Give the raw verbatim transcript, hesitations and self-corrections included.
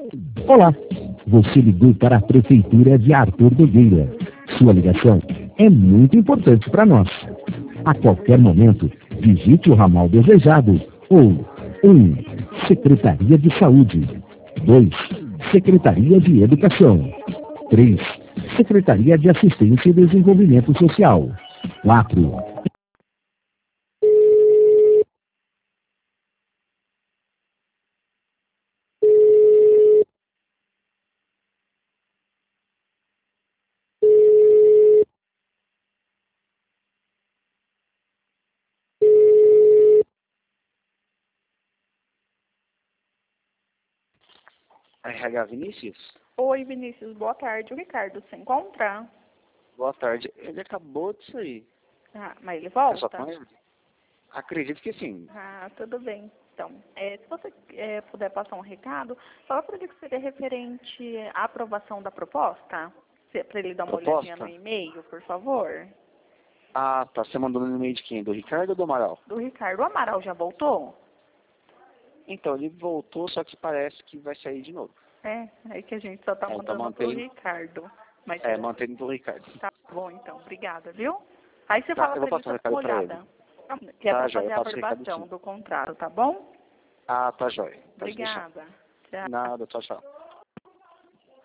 Olá, você ligou para a Prefeitura de Arthur Nogueira. Sua ligação é muito importante para nós. A qualquer momento, visite o ramal desejado ou um. Secretaria de Saúde. dois. Secretaria de Educação. três. Secretaria de Assistência e Desenvolvimento Social. quatro. R H Vinícius? Oi, Vinícius, boa tarde. O Ricardo se encontra? Boa tarde. Ele acabou de sair. Ah, mas ele É volta? só com ele? Acredito que sim. Ah, tudo bem. Então, é, se você é, puder passar um recado, fala para ele que seria referente à aprovação da proposta, para ele dar uma Proposta? olhadinha no e-mail, por favor. Ah, tá. Você mandou no e-mail de quem? Do Ricardo ou do Amaral? Do Ricardo. O Amaral já voltou? Então, ele voltou, só que parece que vai sair de novo. É, é que a gente só está É, então mandando pro mantém- Ricardo. Mas É, mantendo do Ricardo. tá bom, então. Obrigada, viu? Aí você Tá, fala eu vou para ele passar o dar uma recado pra olhada. Que é Tá, para joia, fazer eu a passo o recado aprovação sim. do contrato, tá bom? Ah, tá jóia. Pode deixar. Obrigada. Tchau. Nada, tchau, tchau.